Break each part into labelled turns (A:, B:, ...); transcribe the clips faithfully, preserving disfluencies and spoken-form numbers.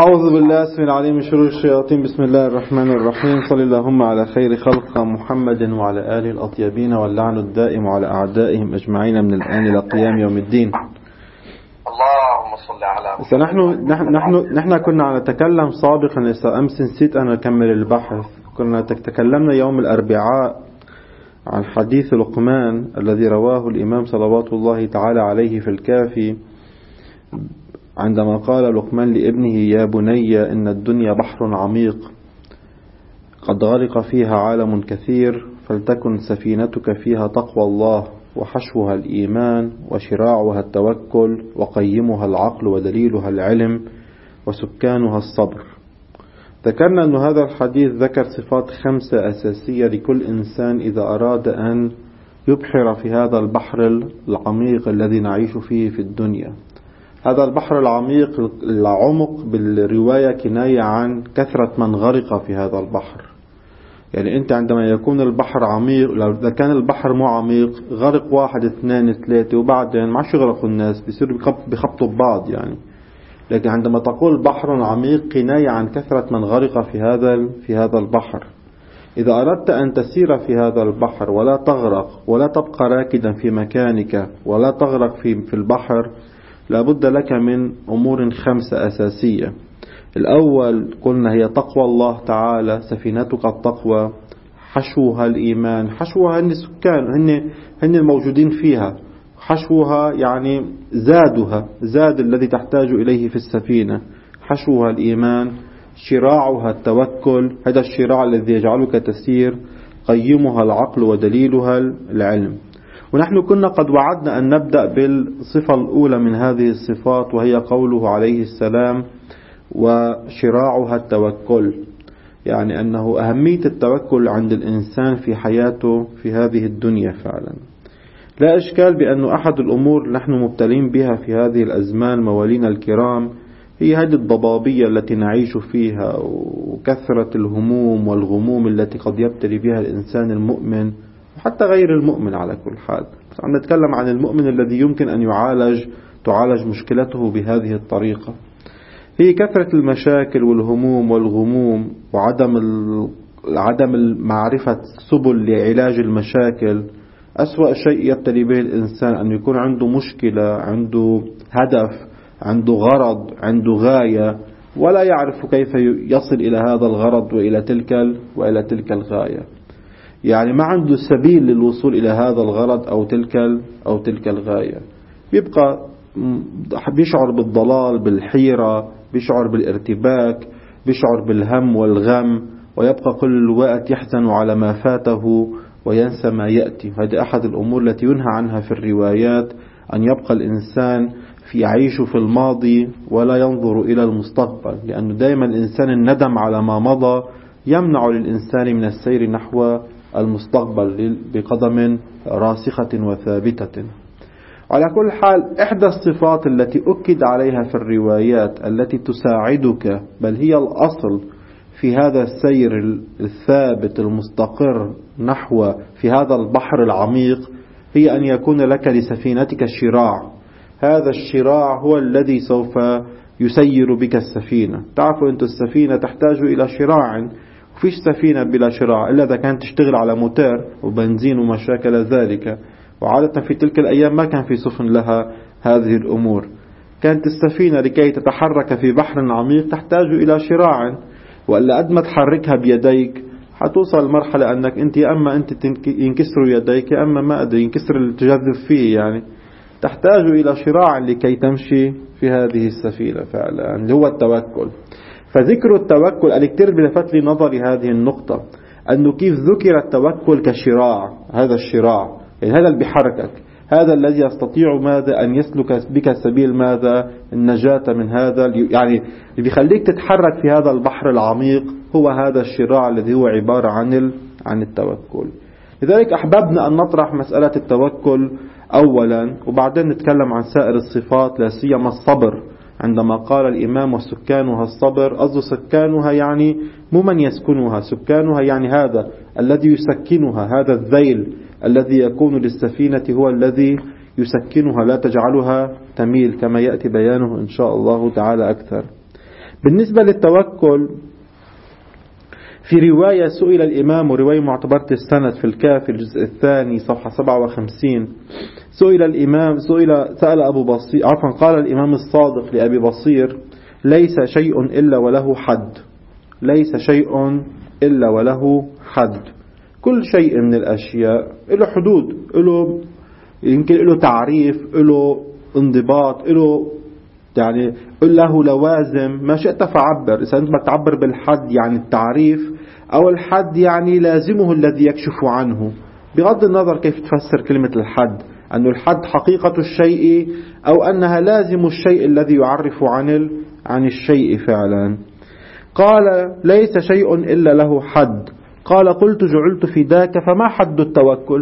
A: أعوذ بالله اسم العليم من شرور الشياطين. بسم الله الرحمن الرحيم. صلى اللهم على خير خلق محمد وعلى آله الأطيبين، واللعن الدائم على أعدائهم أجمعين من الآن إلى قيام يوم الدين.
B: اللهم صل على محمد.
A: نحن نحن نحن نحن كنا نتكلم سابقا، لسه أمس نسيت أن أكمل البحث. كنا تكلمنا يوم الأربعاء عن حديث لقمان الذي رواه الإمام صلوات الله تعالى عليه في الكافي، عندما قال لقمان لابنه: يا بني إن الدنيا بحر عميق قد غرق فيها عالم كثير، فلتكن سفينتك فيها تقوى الله، وحشوها الإيمان، وشراعها التوكل، وقيمها العقل، ودليلها العلم، وسكانها الصبر. ذكرنا أن هذا الحديث ذكر صفات خمسة أساسية لكل إنسان إذا أراد أن يبحر في هذا البحر العميق الذي نعيش فيه في الدنيا. هذا البحر العميق، العمق بالرواية كناية عن كثرة من غرق في هذا البحر. يعني أنت عندما يكون البحر عميق، لو كان البحر مو عميق، غرق واحد اثنين ثلاثة وبعدين ما عادش يغرقوا الناس، بيصيروا بيخبطوا ببعض يعني. لكن عندما تقول بحر عميق كناية عن كثرة من غرق في هذا في هذا البحر. إذا أردت أن تسير في هذا البحر ولا تغرق ولا تبقى راكدا في مكانك ولا تغرق في في البحر، لابد لك من أمور خمسة أساسية. الأول قلنا هي تقوى الله تعالى، سفينتك التقوى، حشوها الإيمان. حشوها هن السكان، هن هن الموجودين فيها. حشوها يعني زادها، زاد الذي تحتاج إليه في السفينة. حشوها الإيمان، شراعها التوكل، هذا الشراع الذي يجعلك تسير. قيمها العقل، ودليلها العلم. ونحن كنا قد وعدنا أن نبدأ بالصفة الأولى من هذه الصفات، وهي قوله عليه السلام: وشراعها التوكل. يعني أنه أهمية التوكل عند الإنسان في حياته في هذه الدنيا فعلا. لا إشكال بأن أحد الأمور نحن مبتلين بها في هذه الأزمان موالينا الكرام هي هذه الضبابية التي نعيش فيها، وكثرة الهموم والغموم التي قد يبتلي بها الإنسان المؤمن وحتى غير المؤمن على كل حال. بس عم نتكلم عن المؤمن الذي يمكن أن يعالج تعالج مشكلته بهذه الطريقة. هي كثرة المشاكل والهموم والغموم، وعدم عدم المعرفة سبل لعلاج المشاكل. أسوأ شيء يبتلي به الإنسان أن يكون عنده مشكلة، عنده هدف، عنده غرض، عنده غاية، ولا يعرف كيف يصل إلى هذا الغرض وإلى تلك وإلى تلك الغاية. يعني ما عنده سبيل للوصول إلى هذا الغرض أو تلك أو تلك الغاية. بيبقى بيشعر بالضلال، بالحيرة، بيشعر بالارتباك، بيشعر بالهم والغم، ويبقى كل الوقت يحزن على ما فاته وينسى ما يأتي. هذه أحد الأمور التي ينهى عنها في الروايات، أن يبقى الإنسان في يعيش في الماضي ولا ينظر إلى المستقبل، لأنه دائما الإنسان الندم على ما مضى يمنع للإنسان من السير نحو المستقبل بقدم راسخة وثابتة. على كل حال، إحدى الصفات التي أكد عليها في الروايات التي تساعدك، بل هي الأصل في هذا السير الثابت المستقر نحو في هذا البحر العميق، هي أن يكون لك لسفينتك شراع. هذا الشراع هو الذي سوف يسير بك السفينة. تعرفوا أنت السفينة تحتاج إلى شراع، وفيش سفينة بلا شراع إلا إذا كانت تشتغل على موتور وبنزين وما شاكل ذلك. وعادة في تلك الأيام ما كان في سفن لها هذه الأمور. كانت السفينة لكي تتحرك في بحر عميق تحتاج إلى شراع، وإلا قد ما تحركها بيديك حتوصل مرحلة أنك أنت يا أما أنت ينكسروا يديك يا أما ما أدري ينكسر التجذب فيه. يعني تحتاج إلى شراع لكي تمشي في هذه السفينة فعلا، اللي هو التوكل. فذكر التوكل الكتير بلفت لي نظري هذه النقطة، أنه كيف ذكر التوكل كشراع. هذا الشراع يعني هذا اللي بيحركك، هذا الذي يستطيع ماذا أن يسلك بك سبيل ماذا النجاة من هذا، يعني اللي بيخليك تتحرك في هذا البحر العميق هو هذا الشراع الذي هو عبارة عن عن التوكل. لذلك أحببنا أن نطرح مسألة التوكل أولا، وبعدين نتكلم عن سائر الصفات، لا سيما الصبر. عندما قال الإمام: وسكانها الصبر، قصد سكانها يعني مو من يسكنها، سكانها يعني هذا الذي يسكنها، هذا الذيل الذي يكون للسفينة هو الذي يسكنها، لا تجعلها تميل، كما يأتي بيانه إن شاء الله تعالى أكثر. بالنسبة للتوكل، في رواية سئل الإمام، ورواية معتبرة السند في الكافي الجزء الثاني صفحة سبعة وخمسين، سئل الإمام سئل سأل أبو بصير عفوا قال الإمام الصادق لأبي بصير: ليس شيء إلا وله حد، ليس شيء إلا وله حد. كل شيء من الأشياء له حدود، له يمكن له تعريف، له انضباط، له يعني له لوازم. ما شئت فعبر، إذا أنت بتعبر بالحد يعني التعريف، أو الحد يعني لازمه الذي يكشف عنه، بغض النظر كيف تفسر كلمة الحد، أن الحد حقيقة الشيء أو أنها لازم الشيء الذي يعرف عن عن الشيء فعلا. قال: ليس شيء إلا له حد. قال: قلت: جعلت فداك فما حد التوكل؟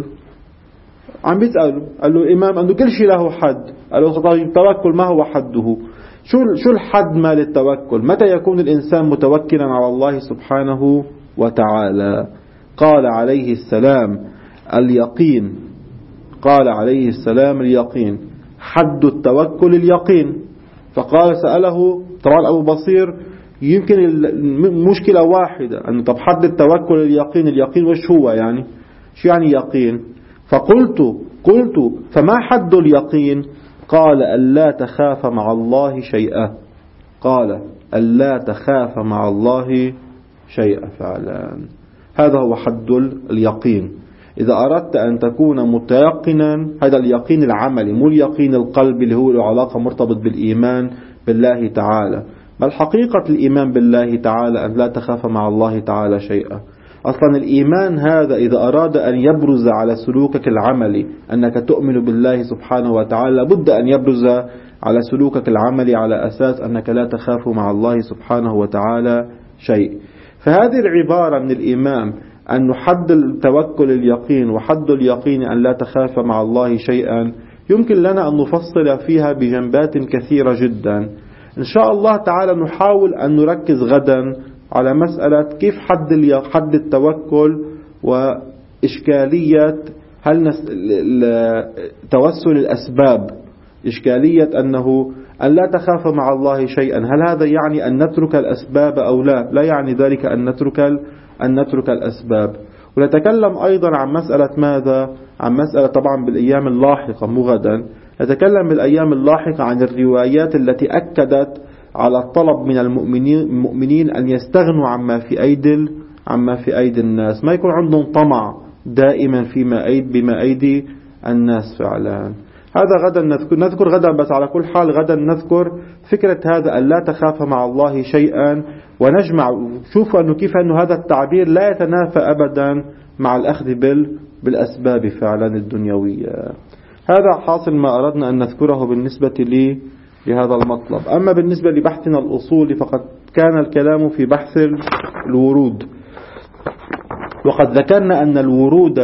A: عم بيسأله، قال له الإمام أنه كل شيء له حد. قال له: طيب التوكل ما هو حده؟ شو شو الحد مال التوكل؟ متى يكون الإنسان متوكلا على الله سبحانه وتعالى؟ قال عليه السلام: اليقين. قال عليه السلام: اليقين. حد التوكل اليقين. فقال سأله طبعا أبو بصير يمكن المشكلة واحدة، أنه طب حد التوكل اليقين، اليقين وش هو يعني؟ شو يعني يقين؟ فقلت قلت فما حد اليقين؟ قال: ألا تخاف مع الله شيئا. قال: ألا تخاف مع الله شيئا فعلا. هذا هو حد اليقين. إذا أردت أن تكون متيقنا، هذا اليقين العملي، مو اليقين القلبي اللي هو له علاقة مرتبط بالإيمان بالله تعالى، بل حقيقة الإيمان بالله تعالى أن لا تخاف مع الله تعالى شيئا. أصلا الإيمان هذا إذا أراد أن يبرز على سلوكك العملي أنك تؤمن بالله سبحانه وتعالى، بد أن يبرز على سلوكك العملي على أساس أنك لا تخاف مع الله سبحانه وتعالى شيء. فهذه العبارة من الإمام أن حد التوكل اليقين، وحد اليقين أن لا تخاف مع الله شيئا، يمكن لنا أن نفصل فيها بجنبات كثيرة جدا. إن شاء الله تعالى نحاول أن نركز غدا على مسألة كيف حد حد التوكل، وإشكالية هل توسل الأسباب، إشكالية أنه أن لا تخاف مع الله شيئا، هل هذا يعني أن نترك الأسباب أو لا؟ لا يعني ذلك أن نترك أن نترك الأسباب. ونتكلم أيضا عن مسألة ماذا؟ عن مسألة طبعا بالأيام اللاحقة مو غدا، نتكلم بالأيام اللاحقة عن الروايات التي أكدت على الطلب من المؤمنين, المؤمنين أن يستغنوا عما في أيدي عما في أيدي الناس، ما يكون عندهم طمع دائما فيما أيد بما أيدي الناس فعلا. هذا غدا نذكر, نذكر غدا، بس على كل حال غدا نذكر فكرة هذا أن لا تخاف مع الله شيئا، ونجمع شوفوا أنه كيف أنه هذا التعبير لا يتنافى أبدا مع الأخذ بال بالأسباب فعلا الدنيوية. هذا حاصل ما أردنا أن نذكره بالنسبة لي لهذا المطلب. أما بالنسبة لبحثنا الأصولي فقد كان الكلام في بحث الورود، وقد ذكرنا أن الورود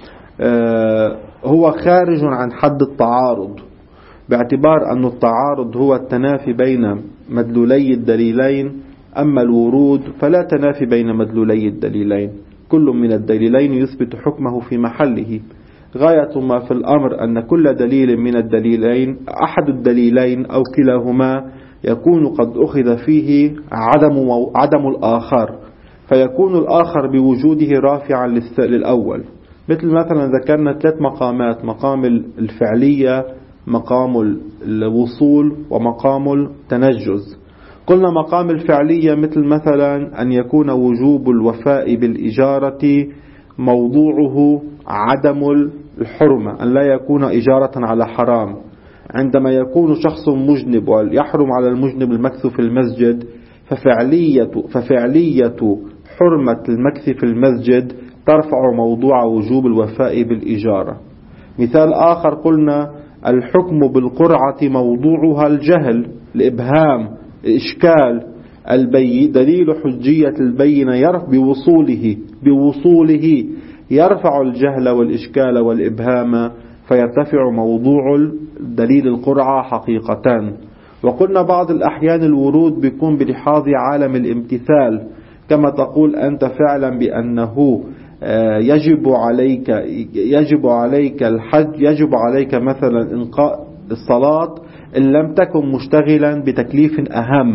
A: هو خارج عن حد التعارض، باعتبار أن التعارض هو التنافي بين مدلولي الدليلين، أما الورود فلا تنافي بين مدلولي الدليلين، كل من الدليلين يثبت حكمه في محله. غاية ما في الأمر أن كل دليل من الدليلين، أحد الدليلين أو كلاهما، يكون قد أخذ فيه عدم, عدم الآخر، فيكون الآخر بوجوده رافعا للأول. مثل مثلا ذكرنا ثلاث مقامات: مقام الفعلية، مقام الوصول، ومقام التنجز. قلنا مقام الفعلية مثل مثلا أن يكون وجوب الوفاء بالإجارة موضوعه عدم الحرمة، أن لا يكون إجارة على حرام. عندما يكون شخص مجنب ويحرم على المجنب المكث في المسجد، ففعلية, ففعلية حرمة المكث في المسجد ترفع موضوع وجوب الوفاء بالإجارة. مثال آخر قلنا الحكم بالقرعة موضوعها الجهل، الإبهام، الإشكال. البي دليل حجية البينة يرفع بوصوله بوصوله يرفع الجهل والإشكال والإبهام، فيرتفع موضوع دليل القرعة حقيقة. وقلنا بعض الأحيان الورود بيكون بلحاظ عالم الامتثال، كما تقول أنت فعلا بأنه يجب عليك يجب عليك الحج، يجب عليك مثلا إنقاء الصلاة إن لم تكن مشتغلا بتكليف أهم،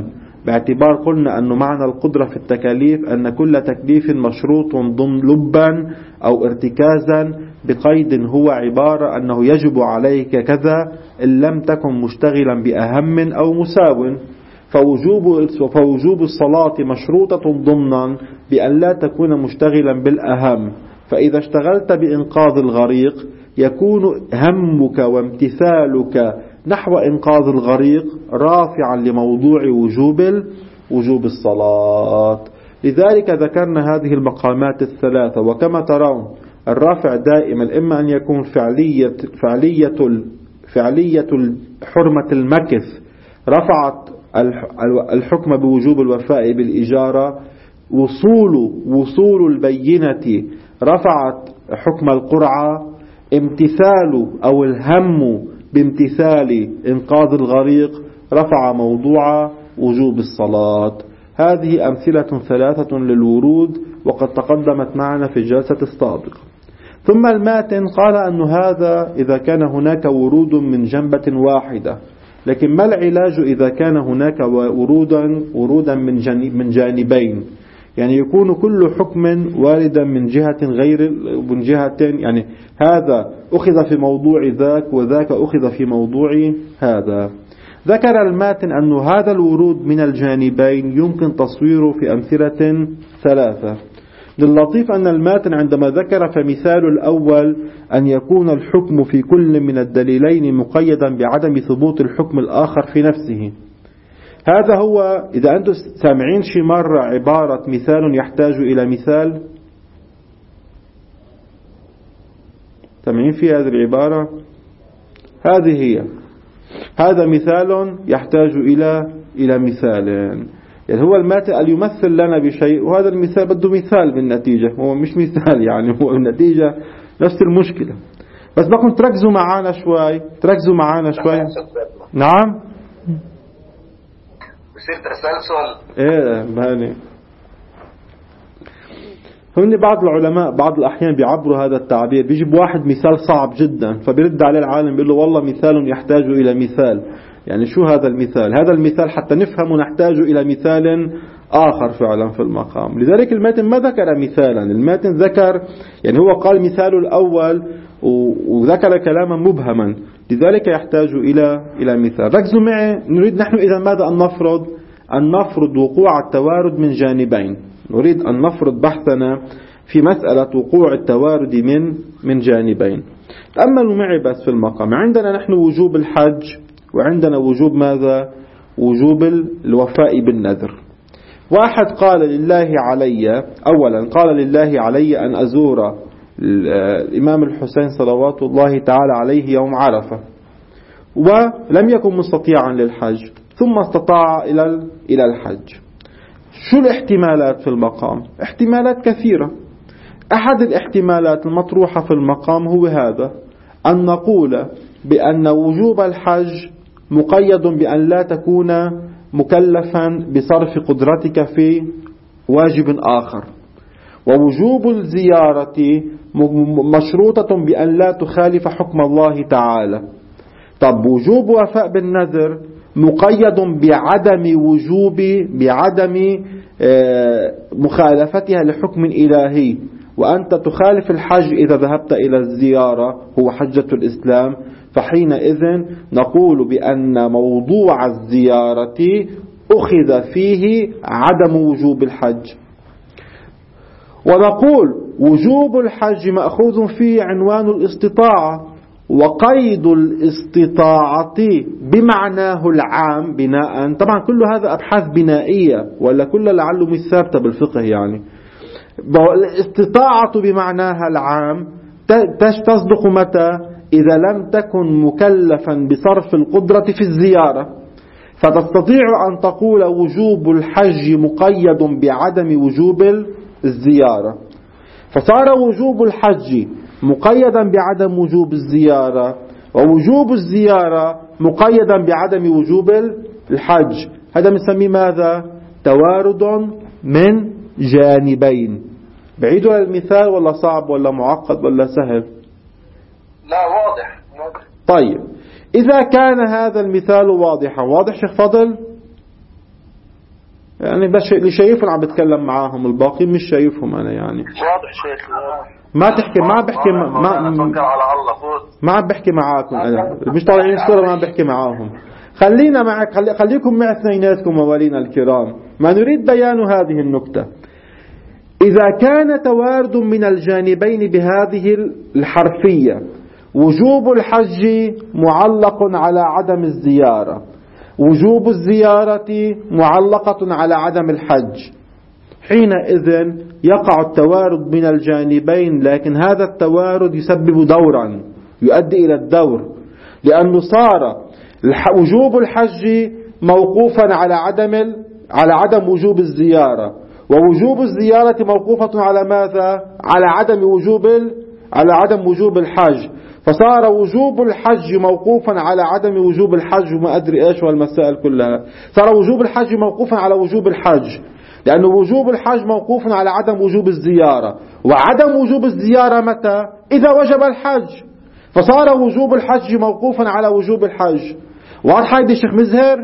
A: باعتبار قلنا أنه معنى القدرة في التكاليف أن كل تكليف مشروط ضمن لبا أو ارتكازا بقيد هو عبارة أنه يجب عليك كذا إن لم تكن مشتغلا بأهم أو مساو. فوجوب, فوجوب الصلاة مشروطة ضمنا بأن لا تكون مشتغلا بالأهم. فإذا اشتغلت بإنقاذ الغريق يكون همك وامتثالك نحو إنقاذ الغريق رافعا لموضوع وجوب وجوب الصلاة. لذلك ذكرنا هذه المقامات الثلاثة. وكما ترون الرافع دائما إما أن يكون فعلية فعلية فعلية حرمة المكث رفعت الحكم بوجوب الوفاء بالإجارة، وصول وصول البينة رفعت حكم القرعة، امتثال أو الهم بامتثال إنقاذ الغريق رفع موضوع وجوب الصلاة. هذه أمثلة ثلاثة للورود وقد تقدمت معنا في الجلسة السابقة. ثم الماتن قال أن هذا إذا كان هناك ورود من جنبة واحدة، لكن ما العلاج إذا كان هناك ورودا ورودا من جانبين؟ يعني يكون كل حكم واردا من جهة غير من جهة، يعني هذا أخذ في موضوع ذاك وذاك أخذ في موضوع هذا. ذكر الماتن أن هذا الورود من الجانبين يمكن تصويره في أمثلة ثلاثة. للطيف أن الماتن عندما ذكر فمثال الأول أن يكون الحكم في كل من الدليلين مقيدا بعدم ثبوت الحكم الآخر في نفسه. هذا هو إذا أنتم سامعين شي مرة عبارة مثال يحتاج إلى مثال، سامعين في هذه العبارة؟ هذه هي، هذا مثال يحتاج إلى إلى مثال. يعني هو الماتن يمثل لنا بشيء وهذا المثال بده مثال بالنتيجة، هو مش مثال يعني هو النتيجة نفس المشكلة. بس بكم تركزوا معانا شوي، تركزوا معانا شوي. نعم
B: بصير تسلسل.
A: ايه ماني هن بعض العلماء بعض الأحيان بيعبروا هذا التعبير، بيجيب واحد مثال صعب جدا فبيرد عليه العالم بيقول له والله مثال يحتاج إلى مثال. يعني شو هذا المثال؟ هذا المثال حتى نفهمه نحتاج إلى مثال آخر فعلا في المقام. لذلك الماتن ما ذكر مثالا، الماتن ذكر يعني هو قال مثال الأول وذكر كلاما مبهما، لذلك يحتاج إلى إلى مثال. ركزوا معي، نريد نحن إذا ماذا أن نفرض؟ أن نفرض وقوع التوارد من جانبين. نريد أن نفرض بحثنا في مسألة وقوع التوارد من من جانبين. تأملوا معي بس في المقام. عندنا نحن وجوب الحج وعندنا وجوب ماذا؟ وجوب الوفاء بالنذر. واحد قال لله علي، أولا قال لله علي أن أزور الإمام الحسين صلوات الله تعالى عليه يوم عرفة، ولم يكن مستطيعا للحج ثم استطاع إلى إلى الحج. شو الاحتمالات في المقام؟ احتمالات كثيرة. أحد الاحتمالات المطروحة في المقام هو هذا، أن نقول بأن وجوب الحج مقيد بأن لا تكون مكلفا بصرف قدرتك في واجب آخر، ووجوب الزيارة مشروطة بأن لا تخالف حكم الله تعالى. طب وجوب وفاء بالنذر مقيد بعدم وجوب بعدم مخالفتها لحكم إلهي، وأنت تخالف الحج إذا ذهبت إلى الزيارة هو حجة الإسلام، فحينئذ نقول بأن موضوع الزيارة أخذ فيه عدم وجوب الحج. ونقول وجوب الحج مأخوذ فيه عنوان الاستطاعة، وقيد الاستطاعة بمعناه العام بناء. طبعا كل هذا أبحاث بنائية ولا كل لعله مش ثابتة بالفقه. يعني الاستطاعة بمعناها العام تصدق متى؟ إذا لم تكن مكلفا بصرف القدرة في الزيارة. فتستطيع أن تقول وجوب الحج مقيد بعدم وجوب الزيارة، فصار وجوب الحج مقيدا بعدم وجوب الزيارة، ووجوب الزيارة مقيدا بعدم وجوب الحج. هذا بنسميه ماذا؟ توارد من جانبين. بعيد على المثال ولا صعب ولا معقد ولا سهل؟
B: لا واضح.
A: طيب إذا كان هذا المثال واضحا، واضح شيخ فضل؟ يعني بس اللي شايفهم عم بتكلم معاهم، الباقي مش شايفهم أنا يعني.
B: واضح شيخ واضح.
A: ما تحكي ما عم بحكي ما ما, ما عم بحكي معاكم أنا، مش طالعين الصورة ما عم بحكي معاهم. خلينا معك، خلي خليكم مع اثنيناتكم موالينا الكرام. ما نريد بيان هذه النكتة. إذا كان توارد من الجانبين بهذه الحرفية وجوب الحج معلق على عدم الزيارة، وجوب الزيارة معلقة على عدم الحج، حينئذ يقع التوارد من الجانبين، لكن هذا التوارد يسبب دورا يؤدي إلى الدور، لأنه صار وجوب الحج موقوفا على عدم على عدم وجوب الزيارة، ووجوب الزيارة موقوفة على ماذا؟ على عدم وجوب على عدم وجوب الحج، فصار وجوب الحج موقوفا على عدم وجوب الحج، وما أدري إيش والمسائل كلها. صار وجوب الحج موقوفا على وجوب الحج، لأن وجوب الحج موقوف على عدم وجوب الزيارة، وعدم وجوب الزيارة متى؟ إذا وجب الحج، فصار وجوب الحج موقوفا على وجوب الحج. واضحة يا شيخ مزهر؟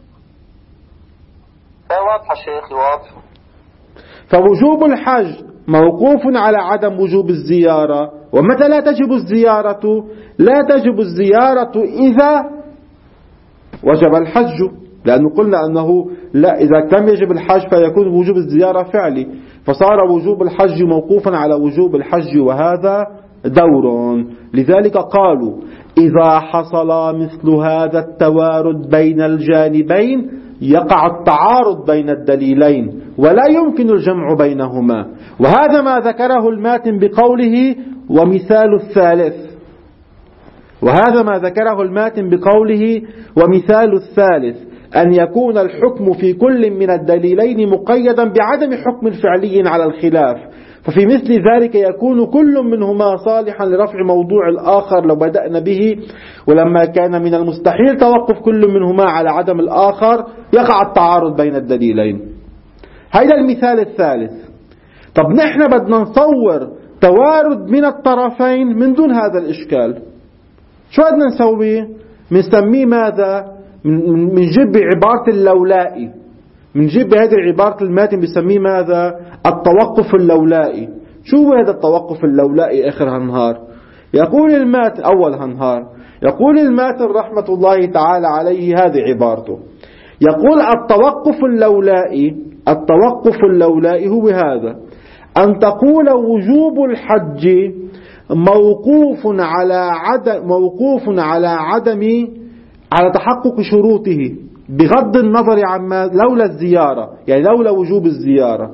B: واضحة شيخي واضحة.
A: فوجوب الحج موقوف على عدم وجوب الزيارة. ومتى لا تجب الزيارة؟ لا تجب الزيارة إذا وجب الحج، لأنه قلنا أنه لا، إذا لم يجب الحج فيكون وجوب الزيارة فعلي، فصار وجوب الحج موقوفا على وجوب الحج، وهذا دور. لذلك قالوا إذا حصل مثل هذا التوارد بين الجانبين يقع التعارض بين الدليلين ولا يمكن الجمع بينهما. وهذا ما ذكره الماتن بقوله ومثال الثالث، وهذا ما ذكره الماتن بقوله ومثال الثالث أن يكون الحكم في كل من الدليلين مقيدا بعدم حكم فعلي على الخلاف، ففي مثل ذلك يكون كل منهما صالحا لرفع موضوع الآخر لو بدأنا به، ولما كان من المستحيل توقف كل منهما على عدم الآخر يقع التعارض بين الدليلين. هذا المثال الثالث. طب نحن بدنا نصور توارد من الطرفين من دون هذا الإشكال، شو بدنا نسوي؟ بنسميه ماذا؟ من جيب عبارة اللولائي، من جيب هذه العبارة الماتن بسميه ماذا؟ التوقف اللولائي. شو هو هذا التوقف اللولائي آخر هالنهار؟ يقول الماتن أول هالنهار، يقول الماتن رحمة الله تعالى عليه هذه عبارته، يقول التوقف اللولائي، التوقف اللولائي هو هذا: أن تقول وجوب الحج موقوف على عدم موقوف على عدم على تحقق شروطه بغض النظر عما لولا الزيارة، يعني لولا وجوب الزيارة،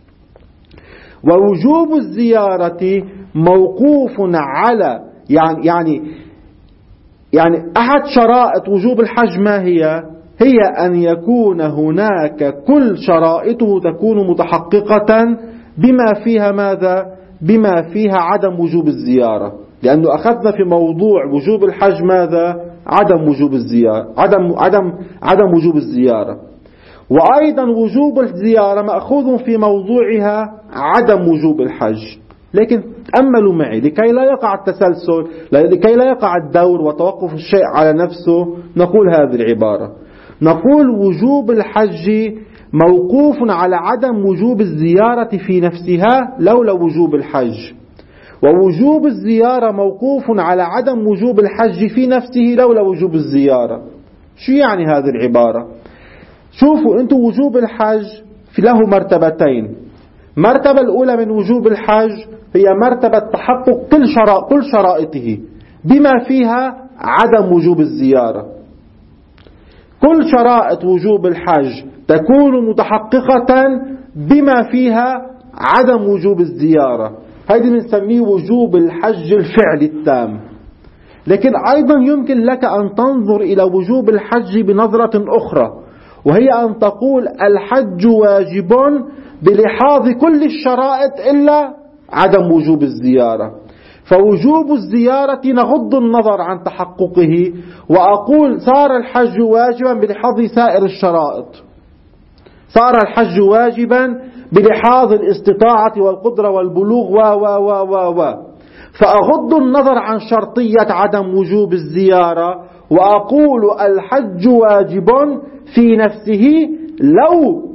A: ووجوب الزيارة موقوف على يعني يعني يعني أحد شرائط وجوب الحج ما هي؟ هي أن يكون هناك كل شرائطه تكون متحققة بما فيها ماذا؟ بما فيها عدم وجوب الزيارة، لأنه أخذنا في موضوع وجوب الحج ماذا؟ عدم وجوب الزيارة، عدم عدم عدم وجوب الزيارة. وأيضا وجوب الزيارة مأخوذ في موضوعها عدم وجوب الحج. لكن تأملوا معي لكي لا يقع التسلسل، لكي لا يقع الدور وتوقف الشيء على نفسه، نقول هذه العبارة، نقول وجوب الحج موقوف على عدم وجوب الزيارة في نفسها لولا وجوب الحج، ووجوب الزيارة موقوف على عدم وجوب الحج في نفسه لولا وجوب الزيارة. شو يعني هذه العبارة؟ شوفوا أنتم، وجوب الحج في له مرتبتين. مرتبة الأولى من وجوب الحج هي مرتبة تحقق كل شرائط كل شرائطه بما فيها عدم وجوب الزيارة. كل شرائط وجوب الحج تكون متحققة بما فيها عدم وجوب الزيارة، هذا بنسميه وجوب الحج الفعلي التام. لكن أيضا يمكن لك أن تنظر إلى وجوب الحج بنظرة أخرى، وهي أن تقول الحج واجب بلحاظ كل الشرائط إلا عدم وجوب الزيارة، فوجوب الزيارة نغض النظر عن تحققه وأقول صار الحج واجبا بلحاظ سائر الشرائط، صار الحج واجبا بلحاظ الاستطاعة والقدرة والبلوغ و و و و و فأغض النظر عن شرطية عدم وجوب الزيارة وأقول الحج واجب في نفسه لو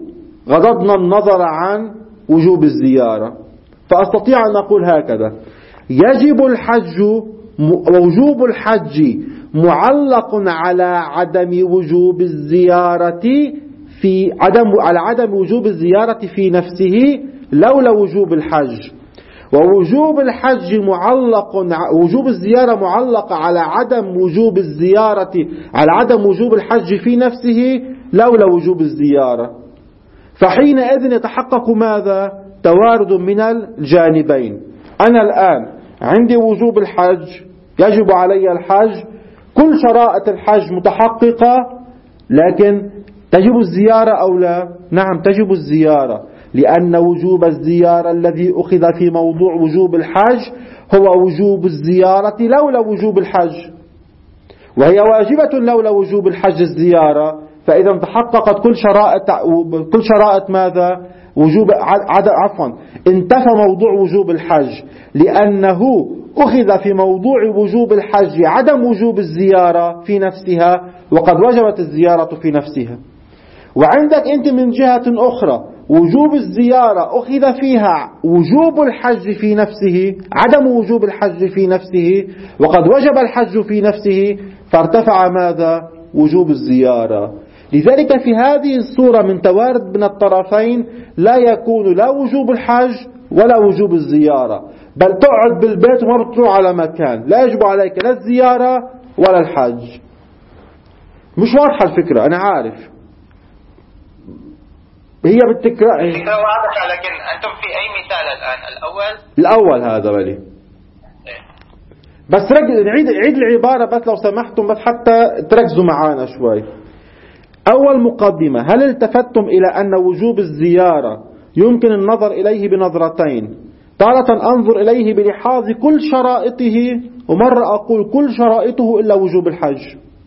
A: غضضنا النظر عن وجوب الزيارة. فأستطيع أن أقول هكذا: يجب الحج، وجوب الحج معلق على عدم وجوب الزيارة في عدم على عدم وجوب الزيارة في نفسه لولا وجوب الحج، ووجوب الحج معلق وجوب الزيارة معلق على عدم وجوب الزيارة على عدم وجوب الحج في نفسه لولا وجوب الزيارة. فحينئذ يتحقق ماذا؟ توارد من الجانبين. أنا الآن عندي وجوب الحج، يجب علي الحج، كل شرائط الحج متحققة، لكن تجب الزيارة أو لا؟ نعم تجب الزيارة، لأن وجوب الزيارة الذي أخذ في موضوع وجوب الحج هو وجوب الزيارة لولا وجوب الحج، وهي واجبة لولا وجوب الحج الزيارة. فإذا تحققت كل شرائط كل شرائط ماذا؟ وجوب عد عفوا انتفى موضوع وجوب الحج، لأنه أخذ في موضوع وجوب الحج عدم وجوب الزيارة في نفسها، وقد وجبت الزيارة في نفسها. وعندك أنت من جهة أخرى وجوب الزيارة أخذ فيها وجوب الحج في نفسه، عدم وجوب الحج في نفسه، وقد وجب الحج في نفسه، فارتفع ماذا؟ وجوب الزيارة. لذلك في هذه الصورة من توارد من الطرفين لا يكون لا وجوب الحج ولا وجوب الزيارة، بل تقعد بالبيت وما بتروح على مكان، لا يجب عليك لا الزيارة ولا الحج. مش واضحة الفكرة، أنا عارف هي بالتكرار.
C: الفكرة واضحة، لكن أنتم في أي مثال الآن؟ الأول
A: الأول هذا بلي. بس نعيد عيد العبارة بس لو سمحتم، بس حتى تركزوا معانا شوي. أول مقدمة: هل التفتم إلى أن وجوب الزيارة يمكن النظر إليه بنظرتين؟ تارة أنظر إليه بلحاظ كل شرائطه، ومرة أقول كل شرائطه إلا وجوب الحج.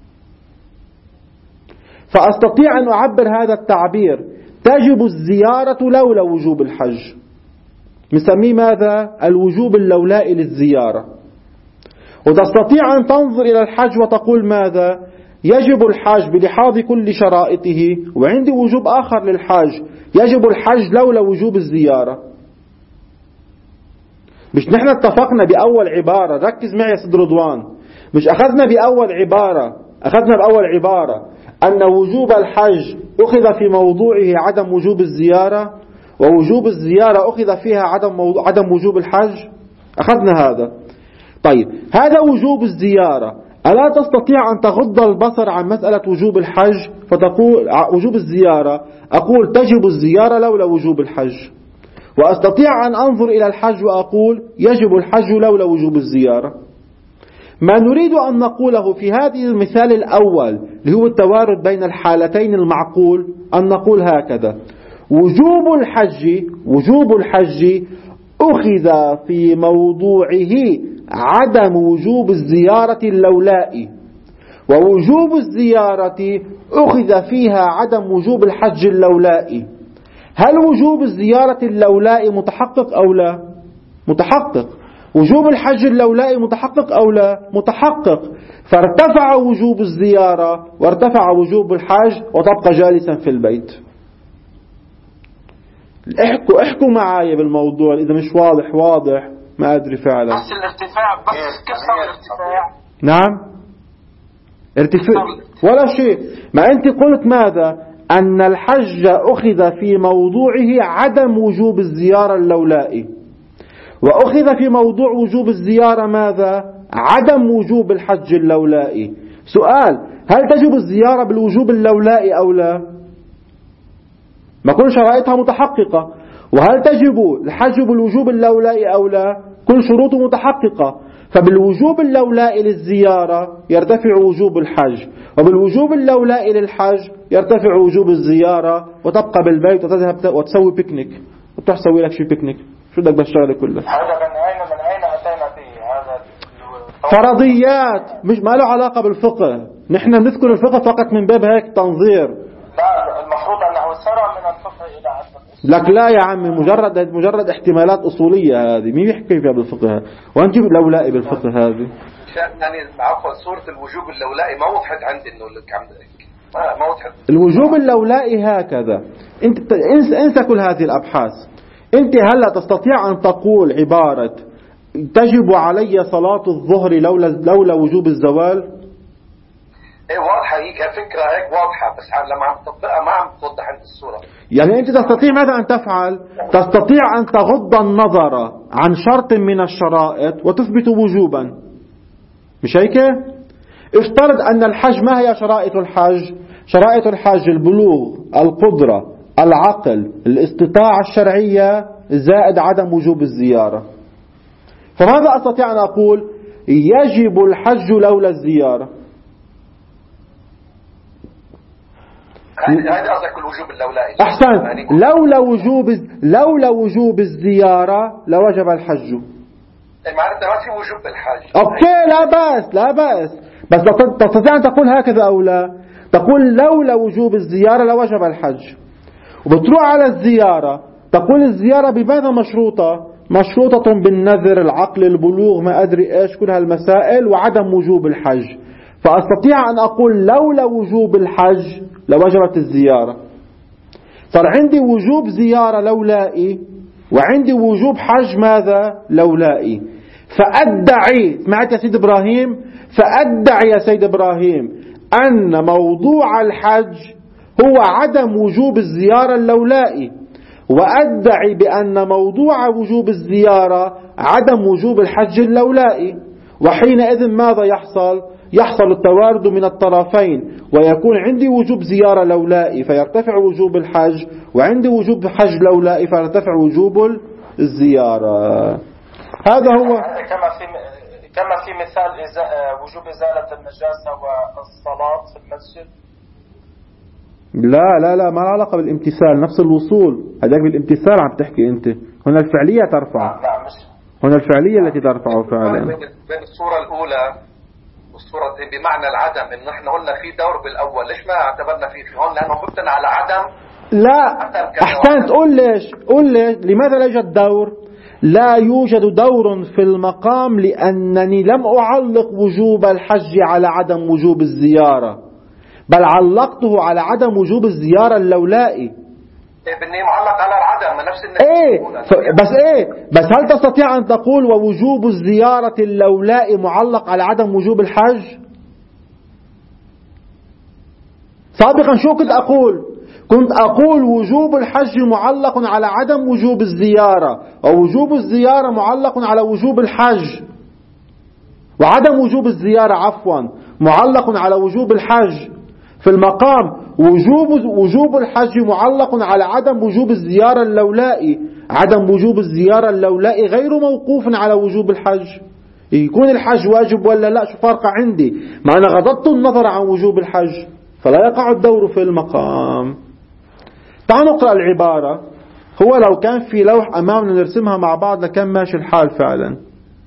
A: فأستطيع أن أعبر هذا التعبير: تجب الزيارة لولا وجوب الحج. نسميه ماذا؟ الوجوب اللولائي للزيارة. وتستطيع أن تنظر إلى الحج وتقول ماذا؟ يجب الحج بلحاظ كل شرائطه، وعندي وجوب آخر للحج، يجب الحج لولا وجوب الزيارة. مش نحن اتفقنا بأول عبارة، ركز معي يا سيد رضوان، مش أخذنا بأول عبارة أخذنا بأول عبارة أن وجوب الحج أخذ في موضوعه عدم وجوب الزيارة، ووجوب الزيارة أخذ فيها عدم, موضوع عدم وجوب الحج؟ أخذنا هذا. طيب هذا وجوب الزيارة، ألا تستطيع أن تغض البصر عن مسألة وجوب الحج فتقول وجوب الزيارة، أقول تجب الزيارة لولا وجوب الحج، وأستطيع أن أنظر إلى الحج وأقول يجب الحج لولا وجوب الزيارة. ما نريد أن نقوله في هذه المثال الأول اللي هو التوارد بين الحالتين المعقول، أن نقول هكذا: وجوب الحج وجوب الحج أخذ في موضوعه عدم وجوب الزيارة اللولائي، ووجوب الزيارة أخذ فيها عدم وجوب الحج اللولائي. هل وجوب الزيارة اللولائي متحقق أو لا؟ متحقق. وجوب الحج اللولائي متحقق أو لا؟ متحقق. فارتفع وجوب الزيارة وارتفع وجوب الحج، وتبقى جالسا في البيت. احكوا احكوا معايا بالموضوع، إذا مش واضح واضح، ما أدري فعلا.
C: بس الارتفاع، بس كيف صار الارتفاع؟
A: نعم ارتفاع ولا شيء. ما أنت قلت ماذا؟ أن الحج أخذ في موضوعه عدم وجوب الزيارة اللولائي، وأخذ في موضوع وجوب الزيارة ماذا؟ عدم وجوب الحج اللولائي. سؤال: هل تجب الزيارة بالوجوب اللولائي أو لا؟ ما كل شرائطها متحققة. وهل تجب الحج بالوجوب اللولائي أو لا؟ كل شروطه متحققة. فبالوجوب اللولائي للزيارة يرتفع وجوب الحج، وبالوجوب اللولائي للحج يرتفع وجوب الزيارة، وتبقى بالبيت وتذهب وتسوي بيكنيك، وتروح تسوي لك شيء بيكنيك. شو بدك بالشغله كلها؟
C: هذا من أين من أين أتينا فيه هذا؟
A: فرضيات، مش ما له علاقة بالفقه. نحن نذكر الفقه فقط من باب هيك تنظير.
C: لا، المفروض أنه سرى من الفقه إلى عصر.
A: لك لا يا عمي، مجرد مجرد احتمالات أصولية هذه، مين يحكي فيها بالفقه؟ وأنت جيب اللولائي بالفقه هذه؟
D: يعني عفوا صورة الوجوب اللولائي ما وضحت عندي إنه لك عم
A: الوجوب اللولائي هكذا. انت انسى, انسى كل هذه الأبحاث. انت هلا تستطيع أن تقول عبارة تجب علي صلاة الظهر لولا, لولا وجوب الزوال؟
B: ايه واضحة، هي كفكرة هيك واضحة، بس لما عم تطبقها ما عم توضح انت الصورة.
A: يعني انت تستطيع ماذا ان تفعل؟ تستطيع ان تغض النظر عن شرط من الشرائط وتثبت وجوبا، مش هيك؟ افترض ان الحج، ما هي شرائط الحج؟ شرائط الحج البلوغ، القدرة، العقل، الاستطاعة الشرعية، زائد عدم وجوب الزيارة. فماذا استطيع ان اقول؟ يجب الحج لولا الزيارة.
B: هذا قصدك الوجوب اللولائي.
A: احسنت. لولا وجوب لولا وجوب الزيارة لوجب الحج.
B: معناتها ما في وجوب بالحج.
A: اوكي، لا بأس لا بأس، بس تستطيع ان تقول هكذا او لا؟ تقول لولا وجوب الزيارة لوجب الحج، وبتروح على الزيارة تقول الزيارة بماذا مشروطة؟ مشروطة بالنذر، العقل، البلوغ، ما أدري إيش، كل هالمسائل، وعدم وجوب الحج. فأستطيع أن أقول لولا وجوب الحج لوجبت الزيارة. صار عندي وجوب زيارة لولائي، وعندي وجوب حج ماذا؟ لولائي. فأدعي، سمعت يا سيد إبراهيم؟ فأدعي يا سيد إبراهيم أن موضوع الحج هو عدم وجوب الزيارة اللولائي، وأدعي بأن موضوع وجوب الزيارة عدم وجوب الحج اللولائي. وحينئذ ماذا يحصل؟ يحصل التوارد من الطرفين، ويكون عندي وجوب زيارة لولائي فيرتفع وجوب الحج، وعندي وجوب حج لولائي فيرتفع وجوب الزيارة. هذا هو
D: كما في كما في مثال وجوب إزالة النجاسة والصلاة في المسجد.
A: لا لا لا ما له علاقة بالامتثال، نفس الوصول. هذاك بالامتثال عم تحكي أنت، هنا الفعلية ترفع.
B: لا مش
A: هنا الفعلية التي ترفع فعلا.
B: بين الصورة الأولى والصورة بمعنى العدم، إنه إحنا قلنا في دور بالأول، ليش ما اعتبرنا فيه في هون؟ لأنه مبتنى على عدم.
A: لا أحسنت. قول ليش؟ قول ليش؟ لماذا لا يوجد دور؟ لا يوجد دور في المقام لأنني لم أعلق وجوب الحج على عدم وجوب الزيارة، بل علقته على عدم وجوب الزيارة اللولائي.
B: بني معلق على العدم نفس النفس.
A: ايه بس ايه بس هل تستطيع ان تقول ووجوب الزيارة اللولائي معلق على عدم وجوب الحج؟ سابقا شو كنت اقول؟ كنت اقول وجوب الحج معلق على عدم وجوب الزيارة، ووجوب الزيارة معلق على وجوب الحج، وعدم وجوب الزيارة عفوا معلق على وجوب الحج. في المقام وجوب وجوب الحج معلق على عدم وجوب الزيارة اللولائي. عدم وجوب الزيارة اللولائي غير موقوف على وجوب الحج. يكون الحج واجب ولا لا، شو فرق عندي؟ ما أنا غضضت النظر عن وجوب الحج، فلا يقع الدور في المقام. تعالوا نقرأ العبارة. هو لو كان في لوح أمامنا نرسمها مع بعض لكان ماشي الحال فعلا.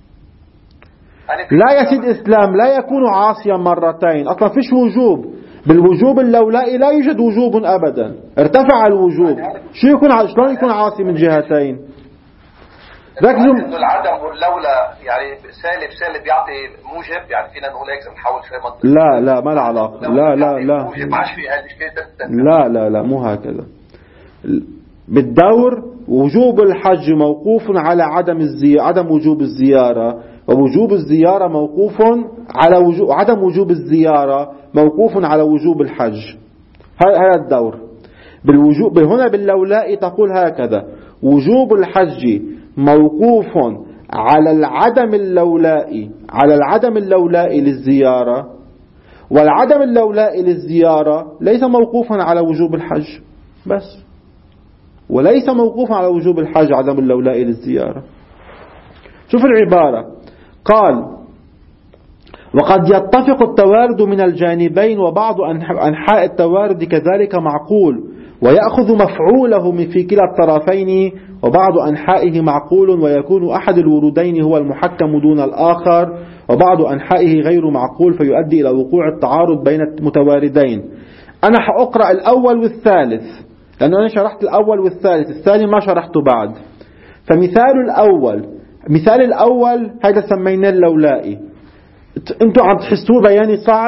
A: لا يا سيد إسلام، لا يكون عاصيا مرتين، أصلا فيش وجوب. بالوجوب اللولائي لا يوجد وجوب أبدا، ارتفع الوجوب. شو يكون شلون يكون عاصي من جهتين؟
B: ركزوا. العدم واللولا يعني سالب سالب يعطي موجب، يعني فينا نقول هيك نحاول شوي منطق.
A: لا لا ما له علاقة. لا لا لا لا لا لا مو هكذا. بالدور وجوب الحج موقوف على عدم الزي... عدم وجوب الزيارة، ووجوب الزيارة موقوف على وجوب عدم وجوب الزيارة موقوف على وجوب الحج. هذا الدور. بالوجوب هنا باللولاء تقول هكذا: وجوب الحج موقوف على العدم اللولائي على العدم اللولائي للزيارة، والعدم اللولائي للزيارة ليس موقوفا على وجوب الحج بس، وليس موقوفا على وجوب الحج عدم اللولائي للزيارة. شوف العبارة، قال: وقد يتفق التوارد من الجانبين، وبعض أنحاء التوارد كذلك معقول ويأخذ مفعوله من في كلا الطرفين، وبعض أنحائه معقول ويكون أحد الورودين هو المحكم دون الآخر، وبعض أنحائه غير معقول فيؤدي إلى وقوع التعارض بين المتواردين. أنا حأقرأ الأول والثالث لأنه أنا شرحت الأول والثالث، الثاني ما شرحته بعد. فمثال الأول مثال الأول هذا سميناه اللولائي. أنتوا عم تحسوه بياني صعب؟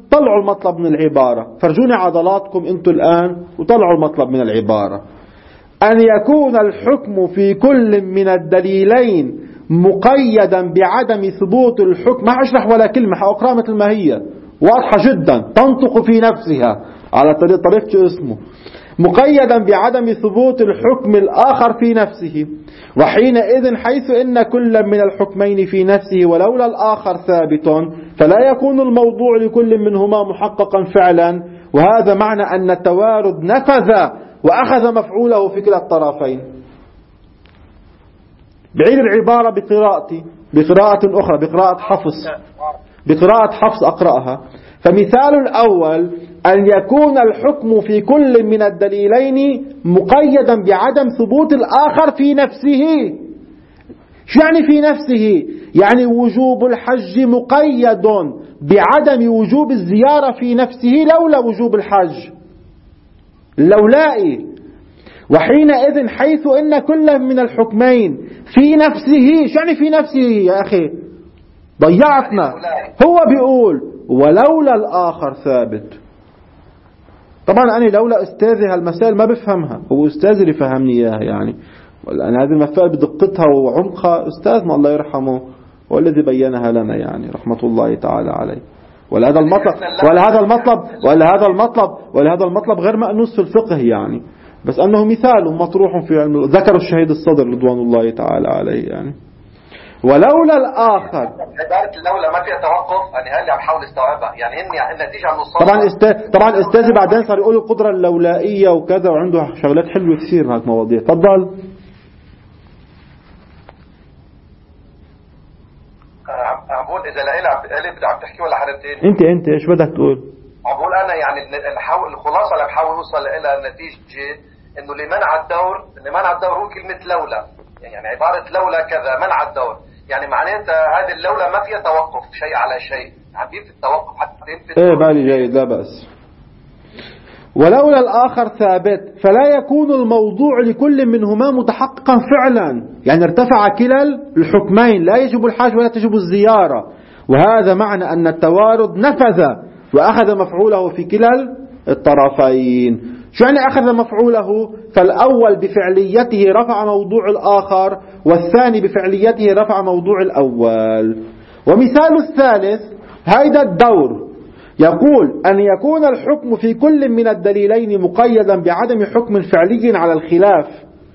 A: طلعوا المطلب من العبارة، فرجوني عضلاتكم أنتم الآن وطلعوا المطلب من العبارة. أن يكون الحكم في كل من الدليلين مقيدا بعدم ثبوت الحكم. ما أشرح ولا كلمة، حأقرأ مثل ما هي واضحة جدا تنطق في نفسها على طريق طريقة اسمه، مقيدا بعدم ثبوت الحكم الآخر في نفسه، وحينئذ حيث إن كل من الحكمين في نفسه ولولا الآخر ثابت فلا يكون الموضوع لكل منهما محققا فعلا. وهذا معنى أن التوارد نفذ وأخذ مفعوله في كلا الطرفين. بعيد العبارة بقراءتي بقراءة أخرى، بقراءة حفص بقراءة حفص أقرأها. فمثال الأول أن يكون الحكم في كل من الدليلين مقيدا بعدم ثبوت الآخر في نفسه. شو يعني في نفسه؟ يعني وجوب الحج مقيد بعدم وجوب الزيارة في نفسه لولا وجوب الحج، لولائي. وحينئذ حيث إن كل من الحكمين في نفسه. شو يعني في نفسه يا أخي؟ ضيعتنا. هو بيقول ولولا الآخر ثابت. طبعا أنا لولا أستاذي هالمسائل ما بفهمها، هو أستاذي اللي فهمني إياها يعني، لأن هذه المسائل بدقتها وعمقها أستاذنا الله يرحمه والذي بينها لنا يعني رحمة الله تعالى عليه. ولهذا المطلب ولهذا المطلب ولهذا المطلب ولهذا المطلب غير مأنوس في الفقه يعني، بس أنه مثال مطروح في علم. ذكر الشهيد الصدر رضوان الله تعالى عليه يعني. ولولا الآخر،
B: عبارة اللولا ما فيها توقف، يعني هل عم حاول استوعبها يعني إني النتيجة عن الصلاة.
A: طبعا است... طبعا استاذي بعدين صار يقول القدرة اللولائية وكذا، وعنده شغلات حلوة كثير بهذه المواضيع. تفضل.
B: عم بقول إذا لإلي عم بدي عم تحكي ولا حرفتين؟
A: أنت أنت إيش بدك تقول؟
B: عم بقول أنا يعني الحاول الخلاصة اللي بحاول أوصل إلى النتيجة إنه اللي منع الدور اللي منع الدور هو كلمة لولا، يعني عبارة لولا كذا منع الدور، يعني معناتها هذه اللولا ما فيها توقف شيء على شيء، عم بينفي التوقف حتى ينفي.
A: إيه بالي جيد، لا بأس. ولولا الآخر ثابت فلا يكون الموضوع لكل منهما متحققا فعلا، يعني ارتفع كلا الحكمين، لا يجب الحاج ولا تجب الزيارة. وهذا معنى أن التوارد نفذ وأخذ مفعوله في كلا الطرفين. شو يعني أخذ مفعوله؟ فالأول بفعليته رفع موضوع الآخر، والثاني بفعليته رفع موضوع الأول. ومثال الثالث هيدا الدور، يقول أن يكون الحكم في كل من الدليلين مقيدا بعدم حكم فعلي على الخلاف.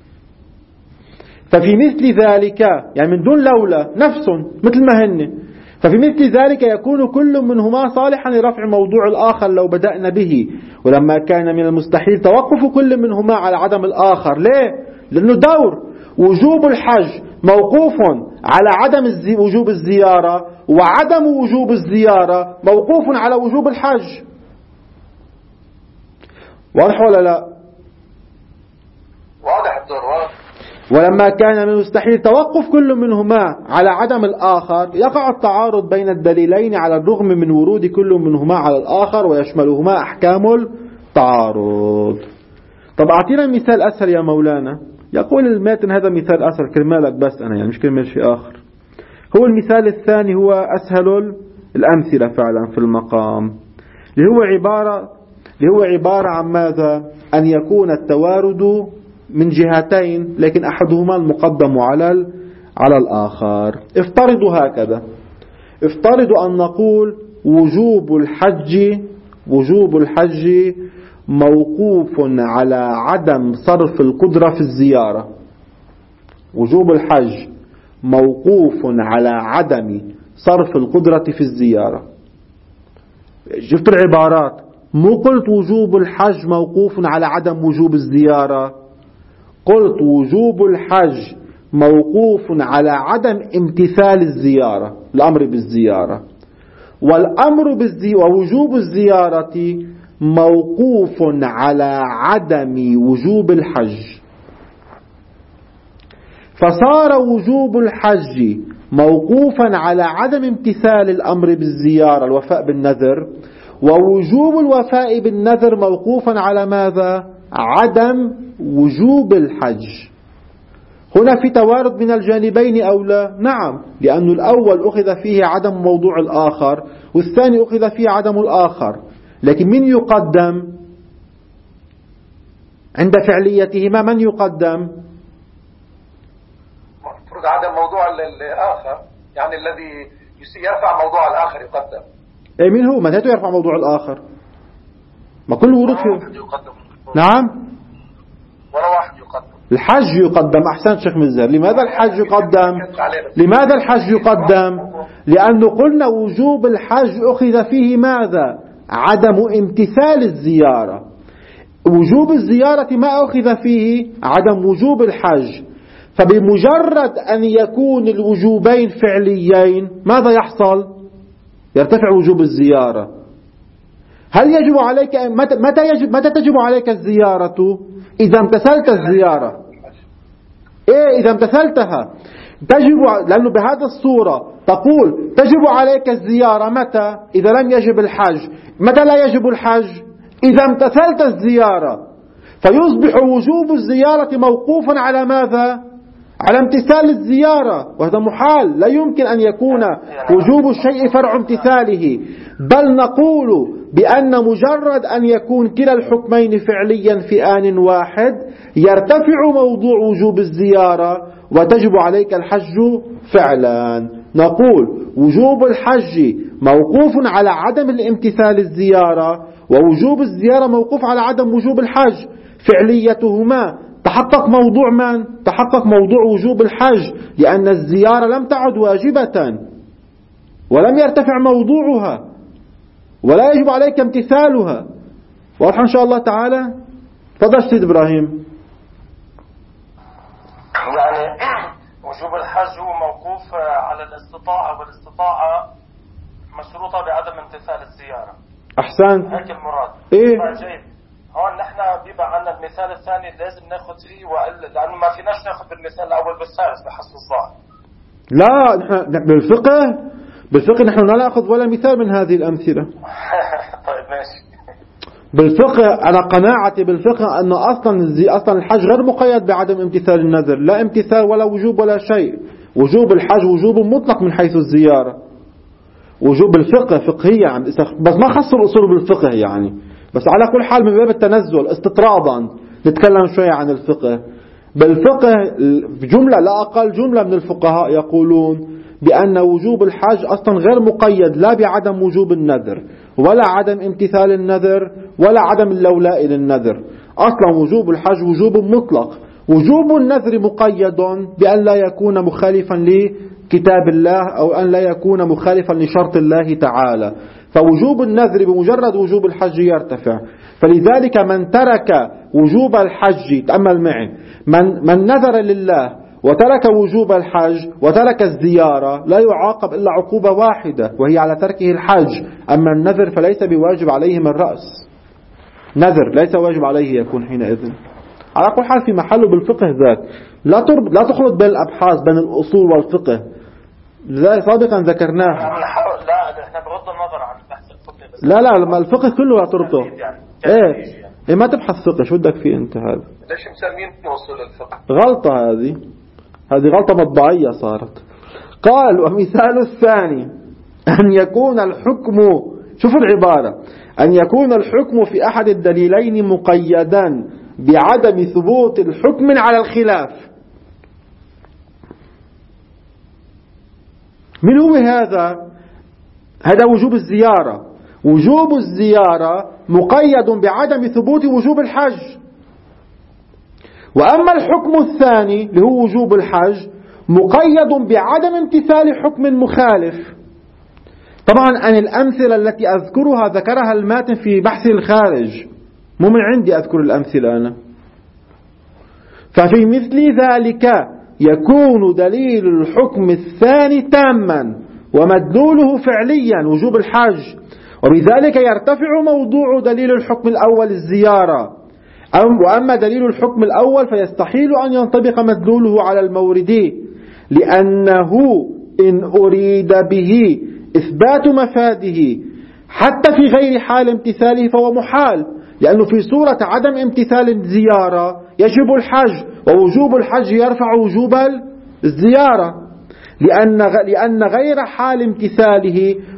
A: ففي مثل ذلك يعني من دون لولا نفس مثل ما هن، ففي مثل ذلك يكون كل منهما صالحا لرفع موضوع الآخر لو بدأنا به. ولما كان من المستحيل توقف كل منهما على عدم الآخر. ليه؟ لأنه دور وجوب الحج موقوف على عدم الزي وجوب الزيارة، وعدم وجوب الزيارة موقوف على وجوب الحج. واضح ولا لا؟
B: واضح الدور واضح.
A: ولما كان من المستحيل توقف كل منهما على عدم الآخر يقع التعارض بين الدليلين على الرغم من ورود كل منهما على الآخر ويشملهما أحكام التعارض. طب أعطينا مثال أسهل يا مولانا. يقول الماتن هذا مثال أسهل كرمالك بس أنا يعني مش كرمال شيء آخر. هو المثال الثاني هو أسهل الأمثلة فعلا في المقام، اللي هو عبارة اللي هو عبارة عن ماذا؟ أن يكون التوارد من جهتين لكن أحدهما المقدم على على الآخر. افترضوا هكذا، افترضوا أن نقول وجوب الحج وجوب الحج موقوف على عدم صرف القدرة في الزيارة. وجوب الحج موقوف على عدم صرف القدرة في الزيارة. شفت العبارات؟ مو قلت وجوب الحج موقوف على عدم وجوب الزيارة، قلت وجوب الحج موقوف على عدم امتثال الزيارة، الأمر بالزيارة. والأمر بالزيارة ووجوب الزيارة موقوف على عدم وجوب الحج. فصار وجوب الحج موقوفا على عدم امتثال الأمر بالزيارة الوفاء بالنذر، ووجوب الوفاء بالنذر موقوفا على ماذا؟ عدم وجوب الحج. هنا في توارد من الجانبين أو لا؟ نعم، لأن الأول أخذ فيه عدم موضوع الآخر، والثاني أخذ فيه عدم الآخر، لكن من يقدم عند فعليتهما؟ من يقدم؟
B: المفروض عدم موضوع الآخر، يعني الذي يرفع موضوع الآخر يقدم.
A: أي من هو؟ من يرفع موضوع الآخر؟ ما كل ورود فيه. نعم،
B: ولا واحد يقدم.
A: الحج يقدم. أحسنت شيخ مزار. لماذا الحج يقدم؟ لماذا الحج يقدم؟ لأنه قلنا وجوب الحج أخذ فيه ماذا؟ عدم امتثال الزيارة. وجوب الزيارة ما أخذ فيه عدم وجوب الحج. فبمجرد أن يكون الوجوبين فعليين ماذا يحصل؟ يرتفع وجوب الزيارة. هل يجب عليك متى يجب متى تجب عليك الزيارة؟ إذا امتثلت الزيارة. إيه إذا امتثلتها تجب، لأنه بهذا الصورة تقول تجب عليك الزيارة متى؟ إذا لم يجب الحج. متى لا يجب الحج؟ إذا امتثلت الزيارة. فيصبح وجوب الزيارة موقوفا على ماذا؟ على امتثال الزيارة، وهذا محال. لا يمكن أن يكون وجوب الشيء فرع امتثاله، بل نقول بأن مجرد أن يكون كلا الحكمين فعليا في آن واحد يرتفع موضوع وجوب الزيارة وتجب عليك الحج فعلا. نقول وجوب الحج موقوف على عدم الامتثال الزيارة، ووجوب الزيارة موقوف على عدم وجوب الحج. فعليتهما تحقق موضوع من؟ تحقق موضوع وجوب الحج، لأن الزيارة لم تعد واجبة ولم يرتفع موضوعها ولا يجب عليك امتثالها. واضح إن شاء الله تعالى؟ تفضل سيد إبراهيم.
D: يعني وجوب الحج هو موقوف على الاستطاعة، والاستطاعة مشروطة بعدم امتثال الزيارة.
A: أحسن،
D: هيك المراد.
A: إيه؟
D: جيد. هون نحن بيبقى عندنا المثال الثاني لازم ناخذ فيه، وإلا لأنه ما فيناش ناخذ بالمثال الأول بالثالث بحسب الظاهر.
A: لا، نحن بالفقه بالفقه نحن لا نأخذ ولا مثال من هذه الأمثلة.
D: طيب ماشي.
A: بالفقه أنا قناعتي بالفقه أن أصلا أصلا الحج غير مقيد بعدم امتثال النذر، لا امتثال ولا وجوب ولا شيء. وجوب الحج وجوب مطلق من حيث الزيارة. وجوب الفقه فقهية عم بس ما خص الأصول بالفقه يعني. بس على كل حال من باب التنزل استطرادا نتكلم شوية عن الفقه. بالفقه جملة لا أقل جملة من الفقهاء يقولون بأن وجوب الحج أصلا غير مقيد لا بعدم وجوب النذر ولا عدم امتثال النذر ولا عدم اللولاء للنذر. أصلا وجوب الحج وجوب مطلق. وجوب النذر مقيد بأن لا يكون مخالفا لكتاب الله أو أن لا يكون مخالفا لشرط الله تعالى. فوجوب النذر بمجرد وجوب الحج يرتفع. فلذلك من ترك وجوب الحج، تأمل معي، من, من نذر لله وترك وجوب الحج وترك الزيارة لا يعاقب إلا عقوبة واحدة وهي على تركه الحج. أما النذر فليس بواجب عليه من رأس. نذر ليس واجب عليه يكون حينئذ. على كل حال في محله بالفقه ذات لا لا تخلط بين الأبحاث بين الأصول والفقه. سابقا ذكرناها.
D: لا احنا بغض النظر عن البحث الفقهي.
A: لا لا لما الفقه كله لا تربطه. ايه ايه ما تبحث فقه، شو بدك فيه انت هذا؟
B: ليش مسمين اصول الفقه؟
A: غلطة هذه، هذه غلطة مطبعية صارت. قال ومثال الثاني أن يكون الحكم، شوف العبارة، أن يكون الحكم في أحد الدليلين مقيدا بعدم ثبوت الحكم على الخلاف. من هو هذا؟ هذا وجوب الزيارة. وجوب الزيارة مقيد بعدم ثبوت وجوب الحج. وأما الحكم الثاني اللي هو وجوب الحج مقيد بعدم امتثال حكم مخالف. طبعا أن الأمثلة التي أذكرها ذكرها الماتن في بحث الخارج، مو من عندي أذكر الأمثلة أنا. ففي مثل ذلك يكون دليل الحكم الثاني تاما ومدلوله فعليا وجوب الحج، وبذلك يرتفع موضوع دليل الحكم الأول الزيارة. وأما دليل الحكم الأول فيستحيل أن ينطبق مدلوله على الموردي، لأنه إن أريد به إثبات مفاده حتى في غير حال امتثاله فهو محال، لأنه في صورة عدم امتثال الزيارة يجب الحج، ووجوب الحج يرفع وجوب الزيارة، لأن لأن غير حال امتثاله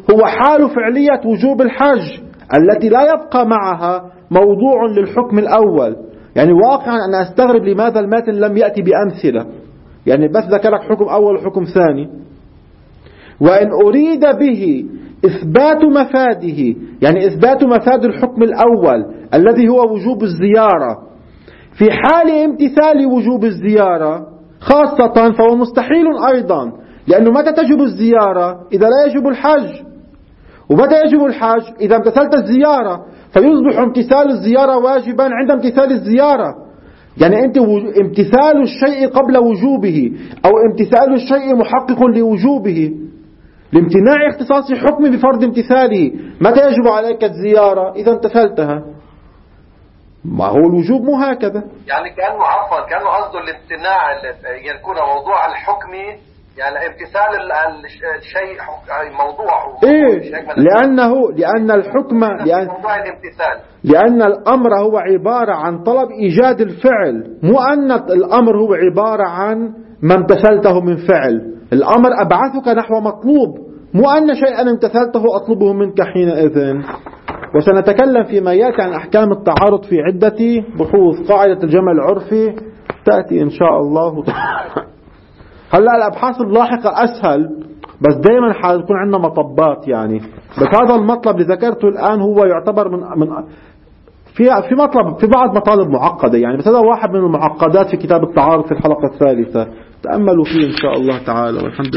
A: هو حال فعلية وجوب الحج التي لا يبقى معها موضوع للحكم الأول. يعني واقعا أنا أستغرب لماذا الماتن لم يأتي بأمثلة، يعني بس ذكرك حكم أول وحكم ثاني. وإن أريد به إثبات مفاده، يعني إثبات مفاد الحكم الأول الذي هو وجوب الزيارة في حال امتثال وجوب الزيارة خاصة، فهو مستحيل أيضا، لأنه متى تجب الزيارة؟ إذا لا يجب الحج. ومتى يجب الحج؟ إذا امتثلت الزيارة، فيصبح امتثال الزيارة واجبا عند امتثال الزيارة. يعني أنت امتثال الشيء قبل وجوبه أو امتثال الشيء محقق لوجوبه، لامتناع اختصاص حكم بفرض امتثاله. متى يجب عليك الزيارة؟ إذا امتثلتها. ما هو الوجوب مو هكذا.
B: يعني كأنه عفوا كأنه قصده الامتناع يكون موضوع الحكم، يعني امتثال الشيء موضوعه.
A: إيه؟ لأنه لأن الحكم لأن, لأن الأمر هو عبارة عن طلب إيجاد الفعل، مو أن الأمر هو عبارة عن ما امتثلته من فعل. الأمر أبعثك نحو مطلوب، مو أن شيئا امتثلته أطلبه منك حينئذ. وسنتكلم فيما يأتي عن أحكام التعارض في عدة بحوث. قاعدة الجمع العرفي تأتي إن شاء الله. هلا الأبحاث اللاحقة أسهل، بس دائما حيكون عندنا مطبات. يعني بس هذا المطلب اللي ذكرته الآن هو يعتبر من من في في مطلب في بعض مطالب معقدة يعني، بس هذا واحد من المعقدات في كتاب التعارض في الحلقة الثالثة. تأملوا فيه إن شاء الله تعالى، والحمد لله.